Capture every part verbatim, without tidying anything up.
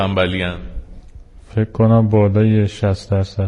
تنبلیان؟ فکر کنم بالای شصت درصد.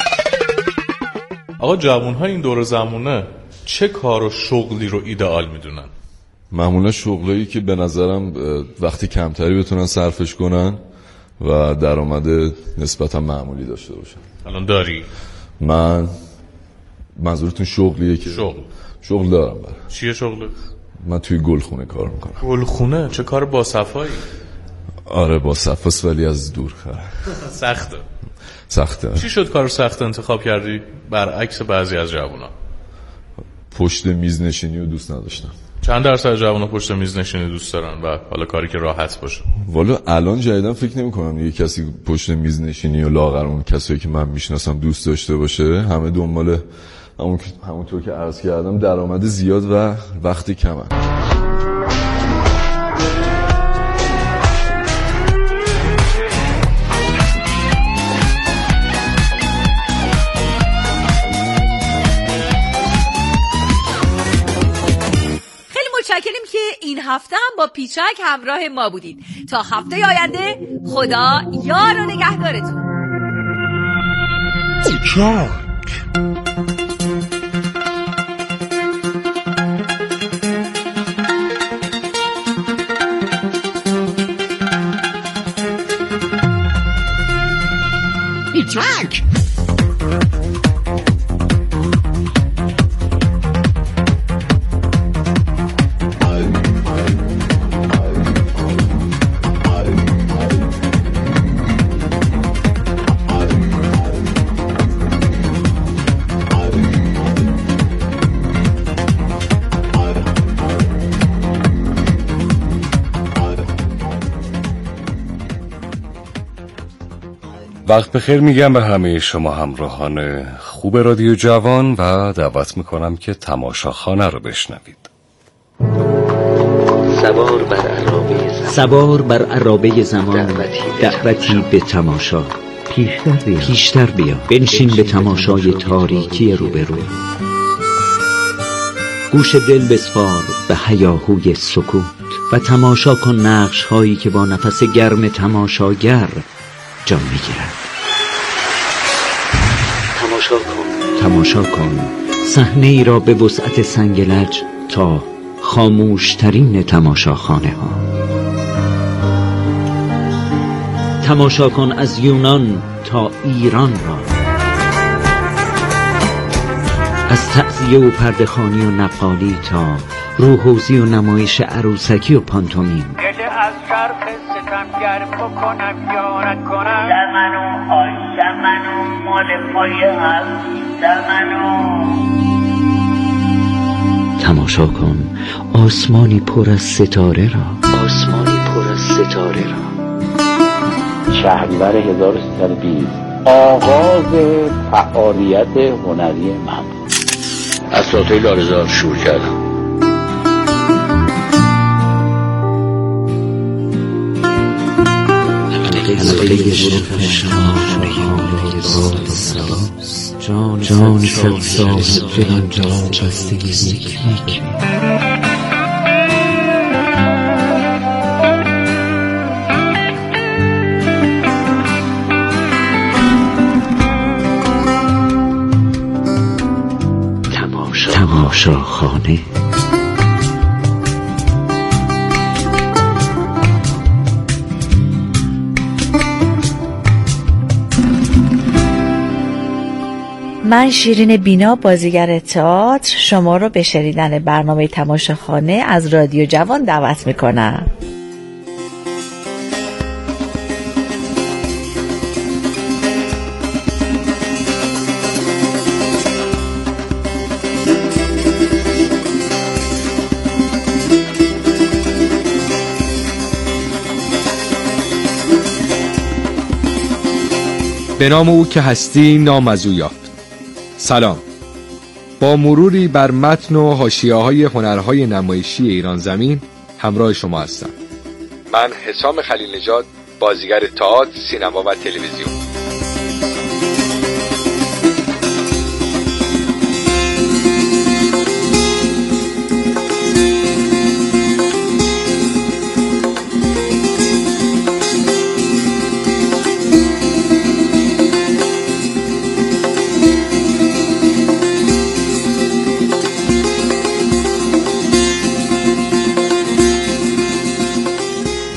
آقا جوان‌ها این دور زمونه چه کار و شغلی رو ایدئال میدونن؟ معمولا شغلایی که به نظرم وقتی کمتری بتونن صرفش کنن و درآمد نسبتا معمولی داشته باشن. الان داری؟ من منظورتون شغلیه که شغل شغل دارم. برای چیه شغل؟ من توی گلخونه کار میکنم. گلخونه؟ چه کار با صفایی؟ آره با صفاست ولی از دور خره. سخته. سخته. چی شد کار سخت انتخاب کردی برعکس بعضی از جوونا؟ پشت میز نشینی رو دوست نداشتم. چند درصد جوونا پشت میز نشینی دوست دارن و حالا کاری که راحت باشه؟ والا الان جدیدن فکر نمی کنم یه کسی پشت میز نشینی و لاغر اون کسایی که من میشناسم دوست داشته باشه. همه دنبال همون همونطور که عرض کردم درآمد زیاد و وقت کمه. متشکریم که این هفته هم با پیچک همراه ما بودید. تا هفته آینده خدا یار و نگهدارتون. پیچک پیچک وقت بخیر میگم به همه شما همراهان خوب رادیو جوان و دعوت میکنم که تماشاخانه رو بشنوید. سوار بر عرابه زمان, سوار بر عرابه زمان دعوتی به تماشا. پیشتر بیا, پیشتر بیا. بنشین به تماشای تاریکی روبرو. گوش دل بسپار به هیاهوی سکوت و تماشا کن نقش هایی که با نفس گرم تماشاگر جان میگیرد. تماشا کن تماشا کن صحنه ای را به وسعت سنگلج تا خاموشترین تماشاخانه ها. تماشا کن از یونان تا ایران را، از تعزیه و پرده‌خوانی و نقالی تا روحوزی و نمایش عروسکی و پانتومیم. از شرق ستمگر بکنم یا نکنم دمنو آی دمنو مال پای هست دمنو. تماشا کن آسمانی پر از ستاره را، آسمانی پر از ستاره را. شهریور هزار و سیصد و بیست آغاز فعالیت هنری من از ساتوی لارزار شروع کردم. جان سبزار جهان جا بستگی یک میک. تماشاخانه. من شیرین بینا بازیگر تئاتر شما رو به شنیدن برنامه تماشاخانه از رادیو جوان دعوت میکنم. به نام او که هستی نام از او یافت. سلام. با مروری بر متن و حاشیه‌های هنرهای نمایشی ایران زمین همراه شما هستم. من حسام خلیل نژاد، بازیگر تئاتر، سینما و تلویزیون.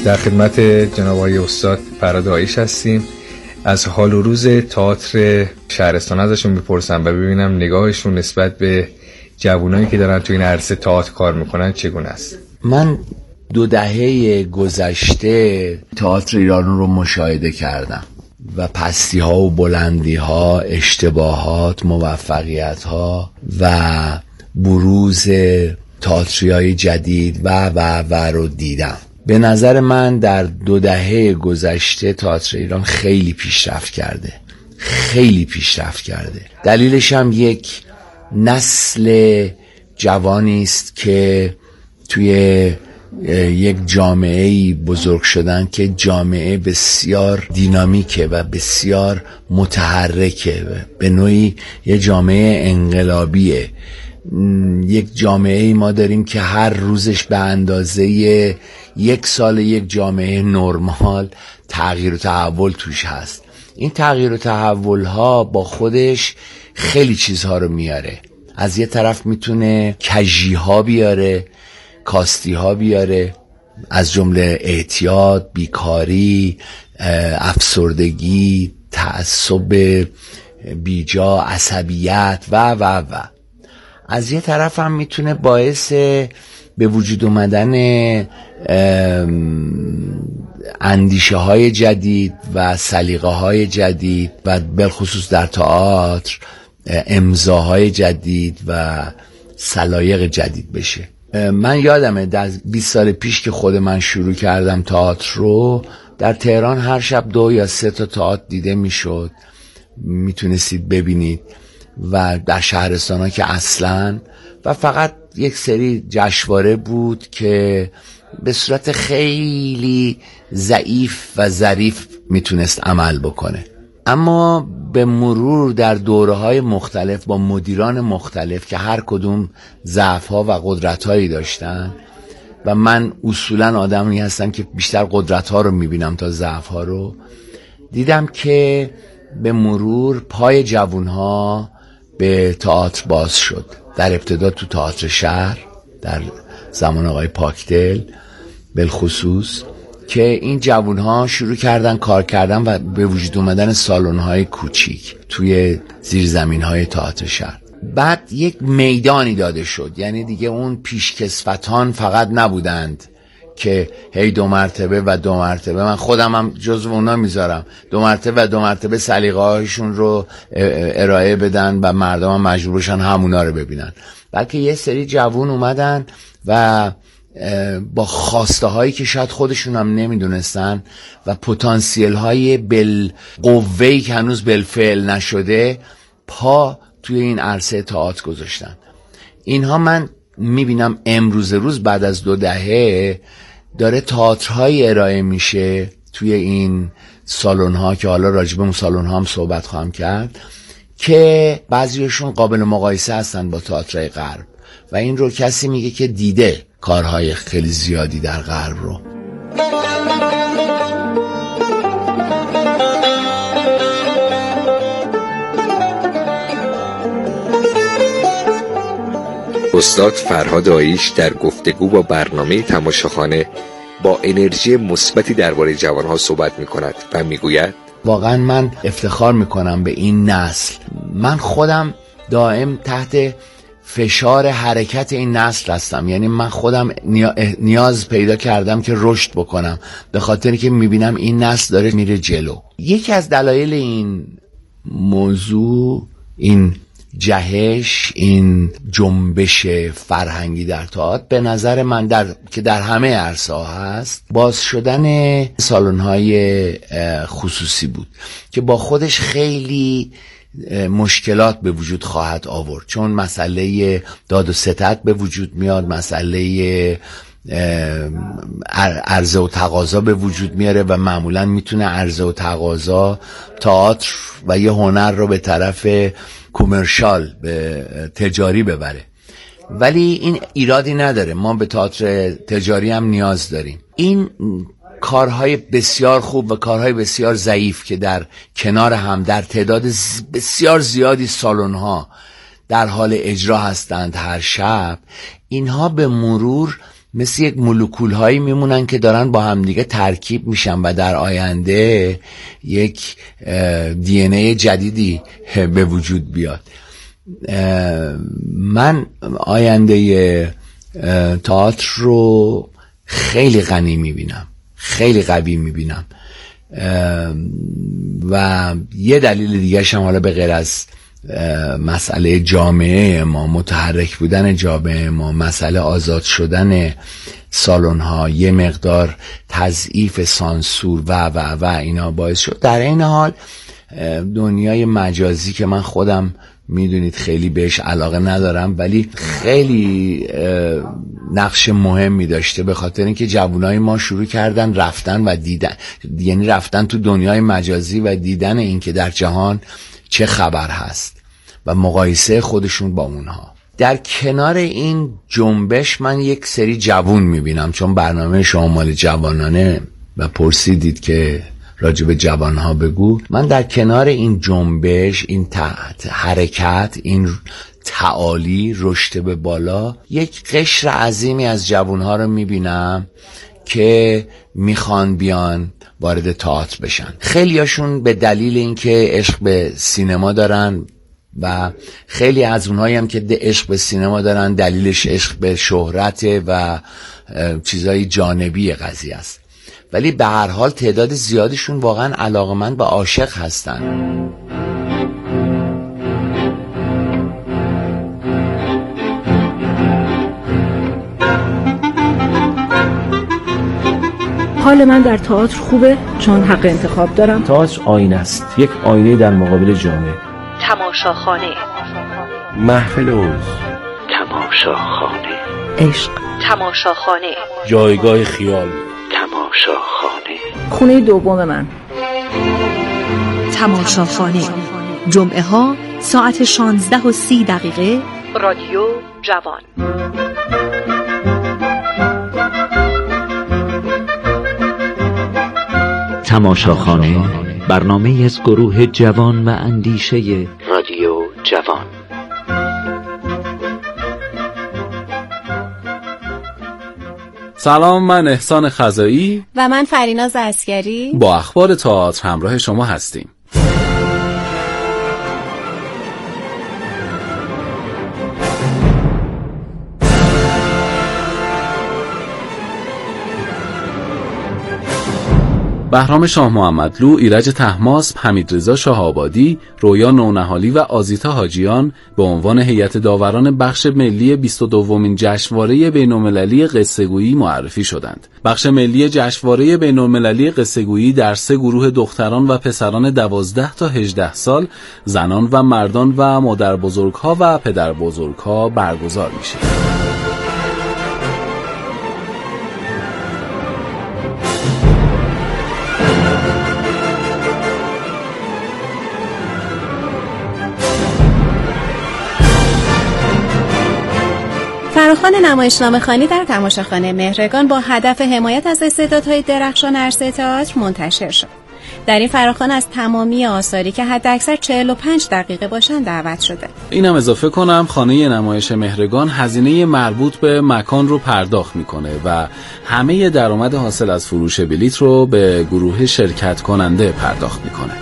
در خدمت جناب آقای استاد فرهاد عایش هستیم. از حال و روز تئاتر شهرستان ازشون میپرسم و ببینم نگاهشون نسبت به جوانایی که دارن تو این عرصه تئاتر کار میکنن چگونه است. من دو دهه گذشته تئاتر ایران رو مشاهده کردم و پستی ها و بلندی ها، اشتباهات، موفقیت ها و بروز تئاتری های جدید و و و رو دیدم. به نظر من در دو دهه گذشته تئاتر ایران خیلی پیشرفت کرده، خیلی پیشرفت کرده. دلیلش هم یک نسل جوانی است که توی یک جامعه‌ای بزرگ شدن که جامعه بسیار دینامیکه و بسیار متحرکه، به نوعی یه جامعه انقلابیه. یک جامعه ما داریم که هر روزش به اندازه یک سال یک جامعه نرمال تغییر و تحول توش هست. این تغییر و تحول ها با خودش خیلی چیزها رو میاره. از یه طرف میتونه کجی ها بیاره، کاستی ها بیاره، از جمله اعتیاد، بیکاری، افسردگی، تعصب بیجا، عصبیت و و و از یه طرف هم میتونه باعث به وجود اومدن اندیشه های جدید و سلیقه های جدید و بالخصوص در تئاتر امضاهای جدید و سلایق جدید بشه. من یادمه در بیست سال پیش که خود من شروع کردم تئاتر رو، در تهران هر شب دو یا سه تا تئاتر دیده میشد، میتونستید ببینید، و در شهرستان ها که اصلا، و فقط یک سری جشنواره بود که به صورت خیلی ضعیف و ظریف میتونست عمل بکنه. اما به مرور در دوره‌های مختلف با مدیران مختلف که هر کدوم ضعف‌ها و قدرت‌هایی داشتن، و من اصولاً آدمی هستم که بیشتر قدرت‌ها رو میبینم تا ضعف‌ها رو، دیدم که به مرور پای جوان‌ها به تئاتر باز شد. در ابتدا تو تئاتر شهر در زمان آقای پاکدل بالخصوص، که این جوان‌ها شروع کردن کار کردن و به وجود اومدن سالن‌های کوچیک توی زیرزمین‌های تئاتر شهر. بعد یک میدانی داده شد، یعنی دیگه اون پیشکسوتان فقط نبودند که هی دو مرتبه و دو مرتبه، من خودم هم جزو اونا میذارم، دو مرتبه و دو مرتبه سلیقه هاشون رو ارائه بدن و مردم هم مجبور بشن همونا رو ببینن، بلکه یه سری جوون اومدن و با خواسته هایی که شاید خودشون هم نمیدونستن و پتانسیل های بالقوه‌ای که هنوز بالفعل نشده پا توی این عرصه تئاتر گذاشتن. اینها من میبینم امروز روز بعد از دو دهه داره تئاترهایی ارائه میشه توی این سالن‌ها که حالا راجب اون سالن‌ها هم صحبت خواهم کرد، که بعضیشون قابل مقایسه هستن با تئاترهای غرب، و این رو کسی میگه که دیده کارهای خیلی زیادی در غرب رو. استاد فرهاد عایش در گفتگو با برنامه تماشاخانه با انرژی مثبتی درباره جوانها صحبت می‌کند و میگوید واقعا من افتخار میکنم به این نسل. من خودم دائم تحت فشار حرکت این نسل هستم، یعنی من خودم نیاز پیدا کردم که رشد بکنم، به خاطری که میبینم این نسل داره میره جلو. یکی از دلایل این موضوع، این جهش، این جنبش فرهنگی در تئاتر، به نظر من در که در همه عرصه ها هست، باز شدن سالن‌های خصوصی بود که با خودش خیلی مشکلات به وجود خواهد آورد، چون مسئله داد و ستد به وجود میاد، مسئله عرضه و تقاضا به وجود میاره و معمولا میتونه عرضه و تقاضا تئاتر و یه هنر رو به طرف کمرشال، به تجاری ببره. ولی این ایرادی نداره، ما به تئاتر تجاری هم نیاز داریم. این کارهای بسیار خوب و کارهای بسیار ضعیف که در کنار هم در تعداد بسیار زیادی سالن‌ها در حال اجرا هستند هر شب، اینها به مرور مثل یک مولکول هایی میمونن که دارن با همدیگه ترکیب میشن و در آینده یک دی ان ای جدیدی به وجود بیاد. من آینده تئاتر رو خیلی غنی میبینم، خیلی قوی میبینم و یه دلیل دیگه هم حالا به غیر از مسئله جامعه ما، متحرک بودن جامعه ما، مسئله آزاد شدن سالن ها، یه مقدار تضعیف سانسور و و و اینا باعث شد. در این حال دنیای مجازی که من خودم میدونید خیلی بهش علاقه ندارم ولی خیلی نقش مهمی داشته، به خاطر اینکه جوانای ما شروع کردن رفتن و دیدن، یعنی رفتن تو دنیای مجازی و دیدن اینکه در جهان چه خبر هست و مقایسه خودشون با اونها. در کنار این جنبش من یک سری جوون میبینم، چون برنامه شما مال جوانانه و پرسیدید که راجع به جوانها بگو. من در کنار این جنبش، این حرکت، این تعالی، رشد به بالا، یک قشر عظیمی از جوانها رو میبینم که میخوان بیان وارد تئاتر بشن. خیلیاشون به دلیل اینکه عشق به سینما دارن و خیلی از اونهایی هم که عشق به سینما دارن دلیلش عشق به شهرت و چیزای جانبی قضیه است، ولی به هر حال تعداد زیادشون واقعا علاقمند و عاشق هستن. حال من در تئاتر خوبه چون حق انتخاب دارم. تئاتر آینه است، یک آینه در مقابل جامعه. تماشاخانه، محفل اوز، تماشاخانه، عشق، تماشاخانه، جایگاه خیال، تماشاخانه، خونه دوم من. تماشاخانه، جمعه ها ساعت شانزده و سی دقیقه، رادیو جوان. تماشاخانه، برنامه از گروه جوان و اندیشه رادیو جوان. سلام، من احسان خزایی و من فریناز عسکری با اخبار تئاتر همراه شما هستیم. بهرام شاه محمدلو، ایرج طهماسب، حمیدرضا شاه‌آبادی، رویا نونهالی و آزیتا حاجیان به عنوان هیئت داوران بخش ملی بیست و دومین جشنواره بین‌المللی قصه‌گویی معرفی شدند. بخش ملی جشنواره بین‌المللی قصه‌گویی در سه گروه دختران و پسران دوازده تا هجده سال، زنان و مردان و مادربزرگ‌ها و پدربزرگ‌ها برگزار میشه. فراخوان نمایشنامه‌خوانی در تماشاخانه مهرگان با هدف حمایت از استعدادهای درخشان عرصه تئاتر منتشر شد. در این فراخوان از تمامی آثاری که حداکثر چهل و پنج دقیقه باشند دعوت شده. اینم اضافه کنم خانه نمایش مهرگان هزینه مربوط به مکان رو پرداخت میکنه و همه درآمد حاصل از فروش بلیت رو به گروه شرکت کننده پرداخت میکنه.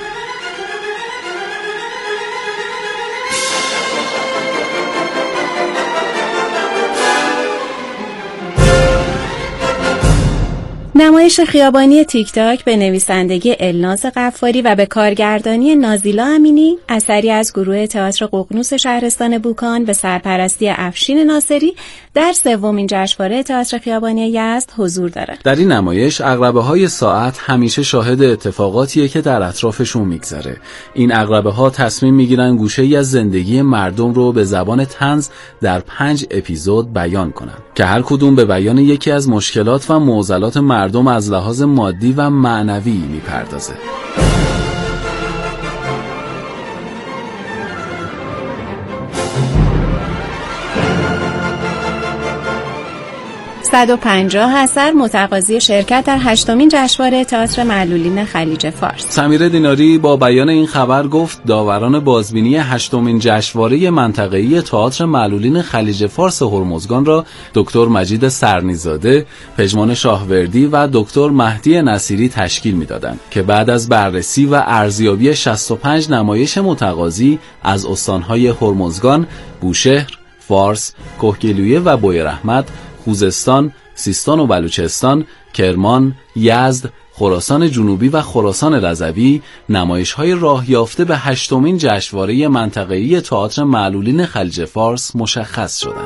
نمایش خیابانی تیک تاک به نویسندگی الناز غفاری و به کارگردانی نازیلا امینی، اثری از گروه تئاتر ققنوس شهرستان بوکان به سرپرستی افشین ناصری، در سومین جشنواره تئاتر خیابانی یزد حضور دارد. در این نمایش عقربه‌های ساعت همیشه شاهد اتفاقاتیه که در اطرافشون میگذره. این عقربه‌ها تصمیم میگیرن گوشه‌ای از زندگی مردم رو به زبان طنز در پنج اپیزود بیان کنن که هر کدوم به بیان یکی از مشکلات و معضلات مردم از لحاظ مادی و معنوی میپردازه. صد و پنجاه اثر متقاضی شرکت در هشتمین جشنواره تئاتر معلولین خلیج فارس. سمیره دیناری با بیان این خبر گفت داوران بازبینی هشتمین جشنواره منطقه‌ای تئاتر معلولین خلیج فارس هرمزگان را دکتر مجید سرنیزاده، پژمان شاهوردی و دکتر مهدی نصیری تشکیل می‌دادند که بعد از بررسی و ارزیابی شصت و پنج نمایش متقاضی از استان‌های هرمزگان، بوشهر، فارس، کهگیلویه و بویراحمد، خوزستان، سیستان و بلوچستان، کرمان، یزد، خراسان جنوبی و خراسان رضوی نمایش‌های راه یافته به هشتمین جشنواره منطقه‌ای تئاتر معلولین خلیج فارس مشخص شدند.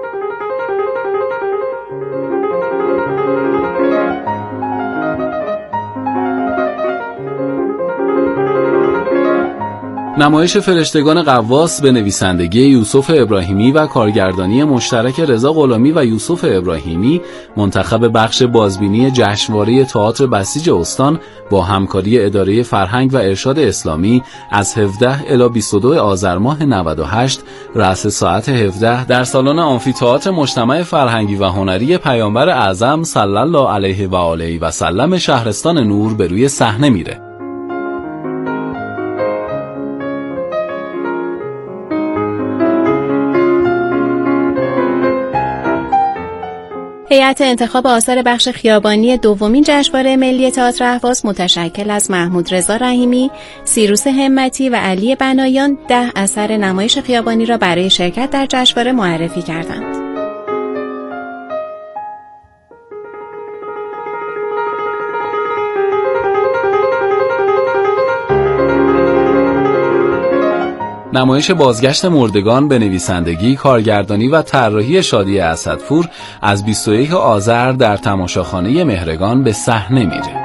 نمایش فرشتگان غواص به نویسندگی یوسف ابراهیمی و کارگردانی مشترک رضا غلامی و یوسف ابراهیمی منتخب بخش بازبینی جشنواره تئاتر بسیج استان با همکاری اداره فرهنگ و ارشاد اسلامی از هفده الی بیست و دو آذر ماه نود و هشت رأس ساعت هفده در سالن آمفی‌تئاتر مجتمع فرهنگی و هنری پیامبر اعظم صلی الله علیه و آله و سلم شهرستان نور به روی صحنه میره. هیئت انتخاب آثار بخش خیابانی دومین جشنواره ملی تئاتر اهواز متشکل از محمود رضا رحیمی، سیروس همتی و علی بنایان ده اثر نمایش خیابانی را برای شرکت در جشنواره معرفی کردند. نمایش بازگشت مردگان به نویسندگی، کارگردانی و طراحی شادی اسدپور از بیست و یک آذر در تماشاخانه مهرگان به صحنه میره.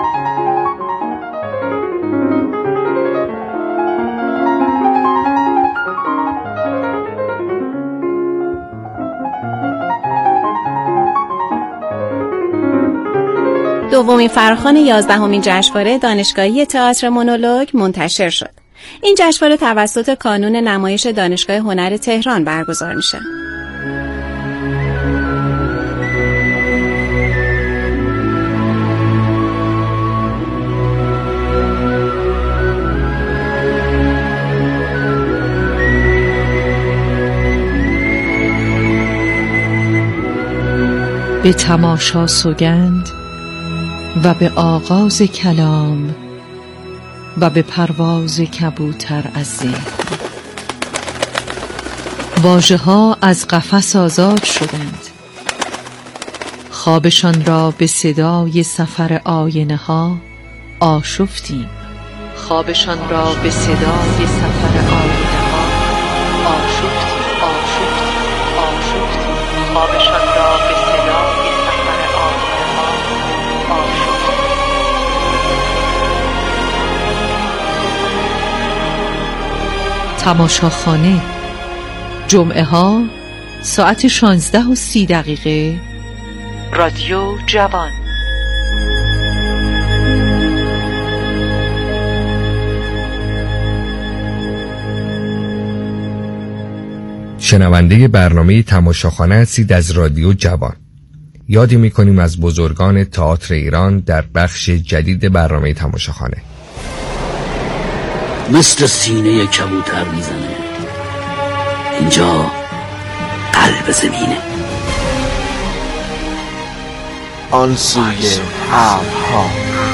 دومین فراخوان یازدهمین جشنواره دانشگاهی تئاتر مونولوگ منتشر شد. این جشنواره توسط کانون نمایش دانشگاه هنر تهران برگزار میشه. به تماشا سوگند و به آغاز کلام و به پرواز کبوتر از ذهن، واژه ها از قفس آزاد شدند، خوابشان را به صدای سفر آینه ها آشفتیم، خوابشان را به صدای سفر آینه ها آشفتیم آشفتیم آشفتیم خوابشان را به صدای سفر آینه ها آشفتیم. تماشاخانه جمعه ها ساعت شانزده و سی دقیقه. رادیو جوان. شنونده برنامه تماشاخانه هستید از رادیو جوان. یادی میکنیم از بزرگان تئاتر ایران در بخش جدید برنامه تماشاخانه. مثل سینه کبوتر میزنه، اینجا قلب زمینه. آن سوی ابرها.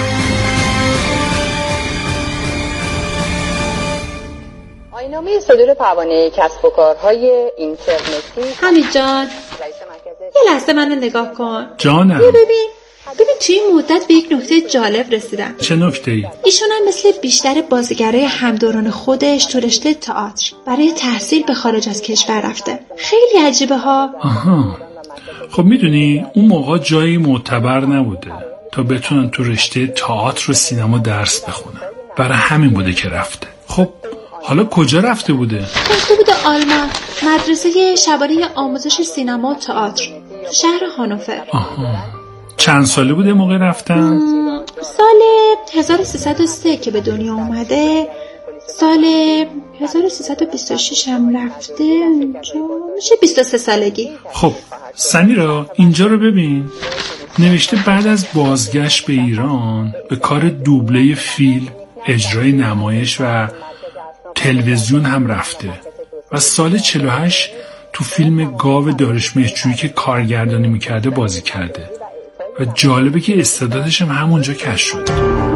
آیین‌نامه صدور پروانه کسب و کارهای اینترنتی. حمید جان، یه لحظه منو نگاه کن. جانم. ببین ببین توی این مدت به یک نکته جالب رسیدم. چه نکته‌ای؟ ایشون هم مثل بیشتر بازیگرای همدوران خودش تو رشته تئاتر برای تحصیل به خارج از کشور رفته. خیلی عجیبه ها. آها. خب میدونی اون موقع جایی معتبر نبوده تا بتونن تو رشته تئاتر و سینما درس بخونن. برای همین بوده که رفته. خب حالا کجا رفته بوده؟ رفته بوده آلمان، مدرسه شبانه آموزش سینما و تئاتر تو شهر هانوفر. آها. چند ساله بوده موقع رفتن؟ سال هزار و سیصد و سه که به دنیا اومده، سال هزار و سیصد و بیست و شش هم رفته اونجا، میشه بیست و سه سالگی. خب سمیرا اینجا رو ببین، نوشته بعد از بازگشت به ایران به کار دوبله فیلم، اجرای نمایش و تلویزیون هم رفته و سال چهل و هشت تو فیلم گاو داریوش مهرجویی که کارگردانی میکرده بازی کرده و جالبه که استعدادش هم همونجا کشف شده.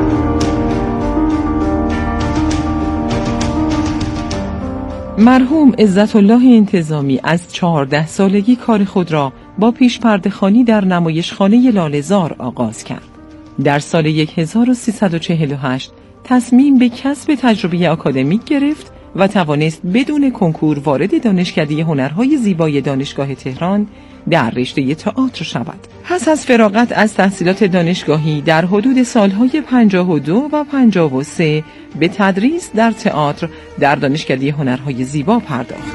مرحوم عزت الله انتظامی از چهارده سالگی کار خود را با پیش پرده‌خوانی در نمایشخانه لاله‌زار آغاز کرد. در سال هزار و سیصد و چهل و هشت تصمیم به کسب تجربه آکادمیک گرفت و توانست بدون کنکور وارد دانشکده هنرهای زیبای دانشگاه تهران در رشته تئاتر شود. پس از فراغت از تحصیلات دانشگاهی در حدود سالهای پنجاه و دو و پنجاه و سه به تدریس در تئاتر در دانشکده هنرهای زیبا پرداخت.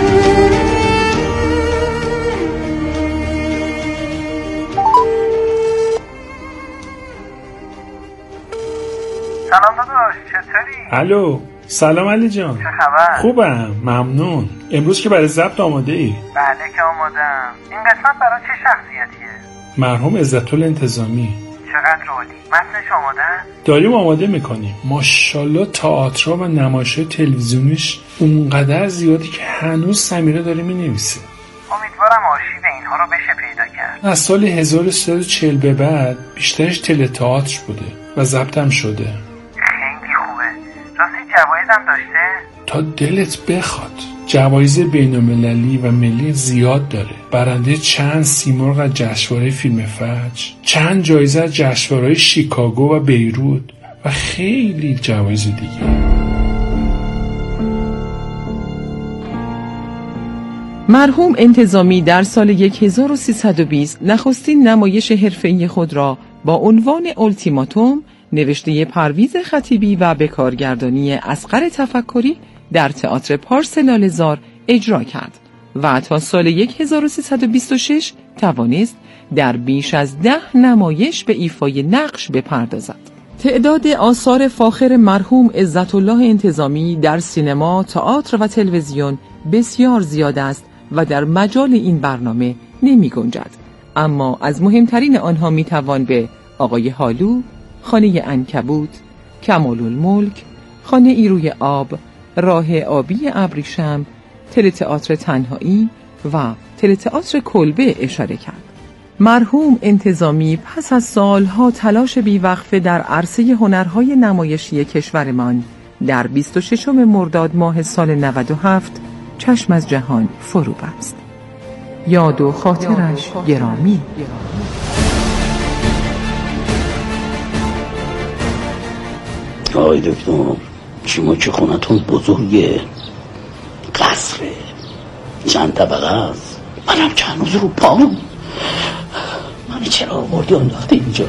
سلام داداش، چطوری؟ الو، سلام علی جان. چه خبر؟ خوبم، ممنون. امروز که برای ضبط آماده ای؟ بله که آمادم. این قسمت برای چه شخصیتیه؟ مرحوم عزت الله انتظامی. چقدر عالی. متنش آماده؟ داریم آماده میکنیم. ماشاءالله تئاترها و نمایش‌های تلویزیونیش اونقدر زیادی که هنوز سمیرا داره مینویسه. امیدوارم آرشیو اینها رو بشه پیدا کرد. از سال هزار و سیصد و چهل به بعد بیشترش تله تئاتر بوده و ضبطم شده. خیلی خوبه. راستی جوایزم داشته؟ تا دلت بخواد. جوایز بین‌المللی و ملی زیاد داره. برنده چند سیمرغ از جشنواره فیلم فجر، چند جایزه از جشنواره‌های شیکاگو و بیروت و خیلی جوایز دیگه. مرحوم انتظامی در سال هزار و سیصد و بیست نخستین نمایش حرفه‌ای خود را با عنوان اولتیماتوم نوشته پرویز خطیبی و به کارگردانی اصغر تفکری در تئاتر پارس لاله‌زار اجرا کرد و تا سال هزار و سیصد و بیست و شش توانست در بیش از ده نمایش به ایفای نقش بپردازد. تعداد آثار فاخر مرحوم عزت الله انتظامی در سینما، تئاتر و تلویزیون بسیار زیاد است و در مجال این برنامه نمی گنجد. اما از مهمترین آنها می توان به آقای هالو، خانه عنکبوت، کمال الملک، خانه ایروی آب، راه آبی ابریشم، تئاتر تنهایی و تئاتر کلبه اشاره کرد. مرحوم انتظامی پس از سالها تلاش بیوقفه در عرصه هنرهای نمایشی کشورمان در بیست و ششم مرداد ماه سال نود و هفت چشم از جهان فرو بست. یاد و خاطرش گرامی. آقای دکتر، شما که خونتون بزرگه، قصره، چند طبقه است، منم چند روز رو پام، من چرا آوردی انداخته اینجا؟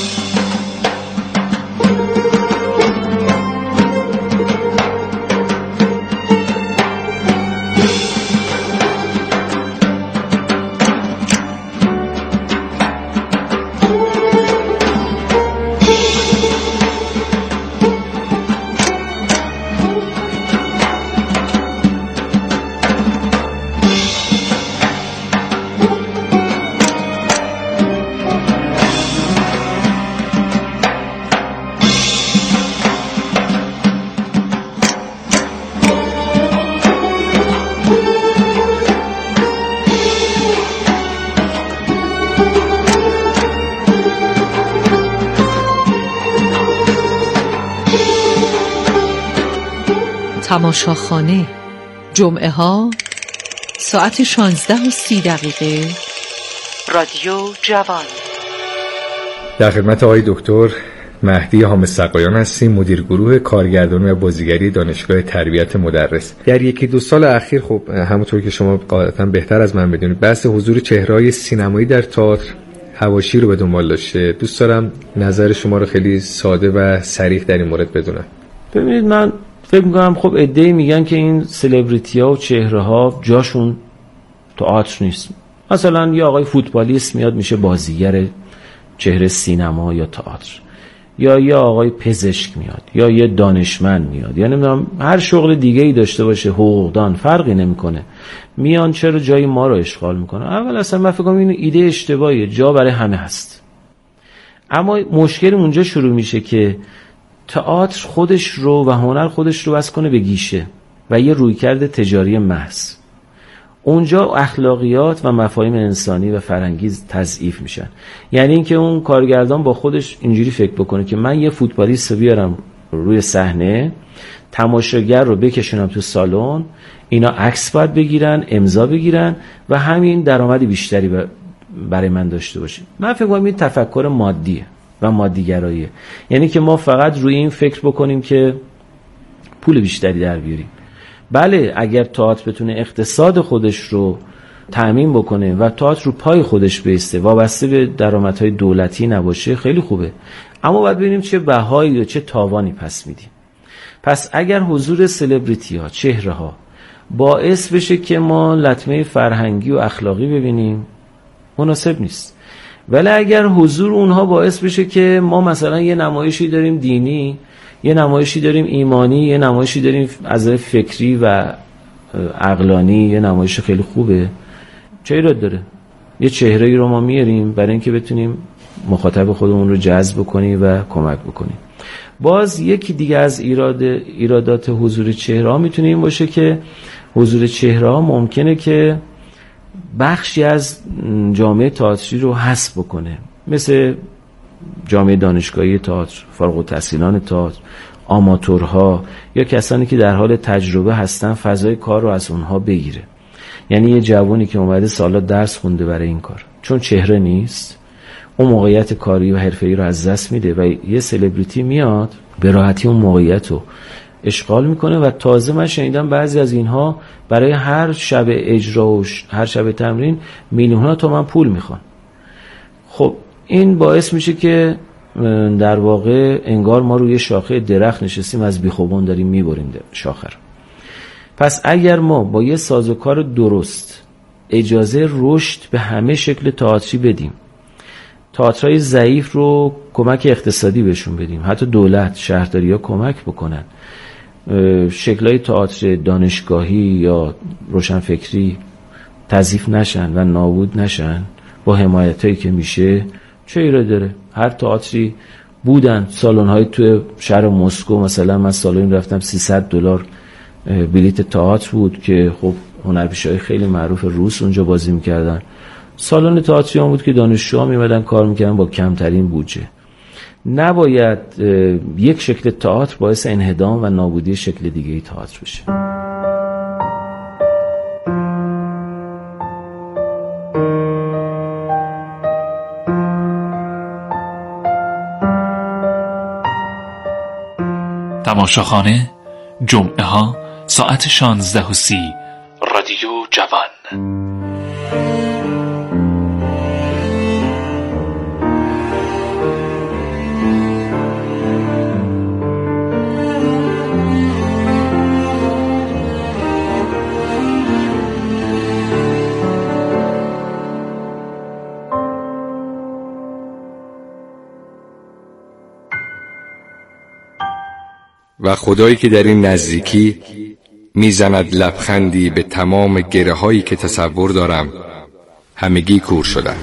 تماشاخانه، جمعه ها ساعت شانزده و سی دقیقه. رادیو جوان. در خدمت آقای دکتر مهدی حامد سقایان هستیم، مدیر گروه کارگردانی و بازیگری دانشگاه تربیت مدرس. در یکی دو سال اخیر خب همونطور که شما قاعدتاً بهتر از من بدونید بحث حضور چهره‌های سینمایی در تئاتر حواشی رو به دنبال داشته. دوست دارم نظر شما رو خیلی ساده و صریح در این مورد بدونم. ببینید، من فکر میکنم خب عده‌ای میگن که این سلبریتی ها و چهره ها جاشون تئاتر نیست. مثلا یه آقای فوتبالیست میاد میشه بازیگر چهره سینما یا تئاتر، یا یه آقای پزشک میاد یا یه دانشمند میاد یا نمیدونم هر شغل دیگه ای داشته باشه، حقوقدان، فرقی نمیکنه، میان چرا جای ما رو اشغال میکنه؟ اول اصلا من فکر کنم این ایده اشتباهیه، جا برای همه هست. اما مشکل اونجا شروع میشه که تئاتر خودش رو و هنر خودش رو بس کنه به گیشه و یه رویکرد تجاری محض. اونجا اخلاقیات و مفاهیم انسانی و فرهنگی تضعیف میشن. یعنی اینکه اون کارگردان با خودش اینجوری فکر بکنه که من یه فوتبالیست بیارم روی صحنه، تماشاگر رو بکشونم تو سالن، اینا عکس باید بگیرن، امضا بگیرن و همین درآمد بیشتری برای من داشته باشه. من فکر کنم این تفکر مادیه و مادیگراییه. یعنی که ما فقط روی این فکر بکنیم که پول بیشتری در بیاریم. بله اگر تئاتر بتونه اقتصاد خودش رو تأمین بکنه و تئاتر رو پای خودش بیسته، وابسته به درآمدهای دولتی نباشه، خیلی خوبه. اما باید ببینیم چه بهایی و چه تاوانی پس میدیم. پس اگر حضور سلبریتی ها، چهره ها باعث بشه که ما لطمه فرهنگی و اخلاقی ببینیم، مناسب نیست. ولی اگر حضور اونها باعث بشه که ما مثلا یه نمایشی داریم دینی، یه نمایشی داریم ایمانی، یه نمایشی داریم از فکری و عقلانی، یه نمایش خیلی خوبه، چه ایراد داره؟ یه چهره ای رو ما میاریم برای اینکه بتونیم مخاطب خودمون رو جذب کنیم و کمک بکنیم. باز یکی دیگه از ایراد ایرادات حضور چهره ها میتونه این باشه که حضور چهره ها ممکنه که بخشی از جامعه تئاتری رو حذف بکنه، مثل جامعه دانشگاهی تئاتر، فارغ التحصیلان تئاتر، آماتورها یا کسانی که در حال تجربه هستن، فضای کار رو از اونها بگیره. یعنی یه جوانی که اومده سالا درس خونده برای این کار، چون چهره نیست، اون موقعیت کاری و حرفه‌ای رو از دست میده و یه سلبریتی میاد به راحتی اون موقعیت رو اشغال میکنه. و تازه من شنیدم بعضی از اینها برای هر شب اجرا و هر شب تمرین میلیون‌ها تومان پول میخوان. خب این باعث میشه که در واقع انگار ما روی شاخه درخت نشستیم، از بیخوبان داریم میبریم شاخه رو. پس اگر ما با یه سازوکار درست اجازه رشد به همه شکل تئاتری بدیم، تئاترهای ضعیف رو کمک اقتصادی بهشون بدیم، حتی دولت، شهرداری‌ها کمک بکنن، شکل‌های تئاتر دانشگاهی یا روشنفکری تضعیف نشن و نابود نشن با حمایتایی که میشه، چه ایرادی داره؟ هر تئاتری بودن، سالن‌های توی شهر مسکو مثلا، من سالن رفتم سیصد دلار بلیت تئاتر بود که خب هنرپیشه‌های خیلی معروف روس اونجا بازی میکردن. سالن تئاتری هم بود که دانشجوها میمدن کار میکردن با کمترین بودجه. نباید یک شکل تئاتر باعث انهدام و نابودی شکل دیگه تئاتر بشه. تماشاخانه جمعه ها ساعت شانزده و سی. رادیو جوان. و خدایی که در این نزدیکی میزند لبخندی به تمام گره هایی که تصور دارم همگی کور شدن.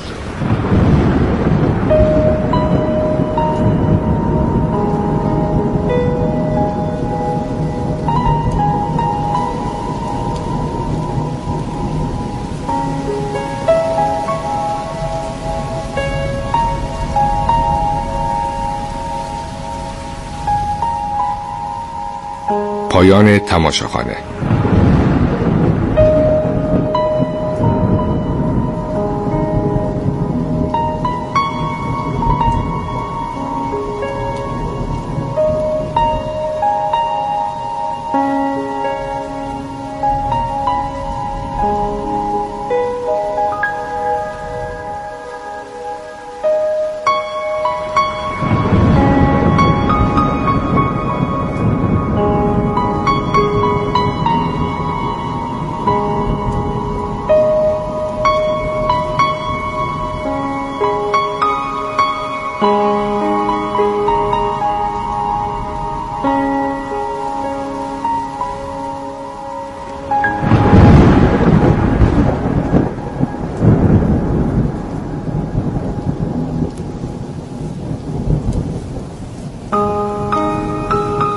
پایان تماشاخانه.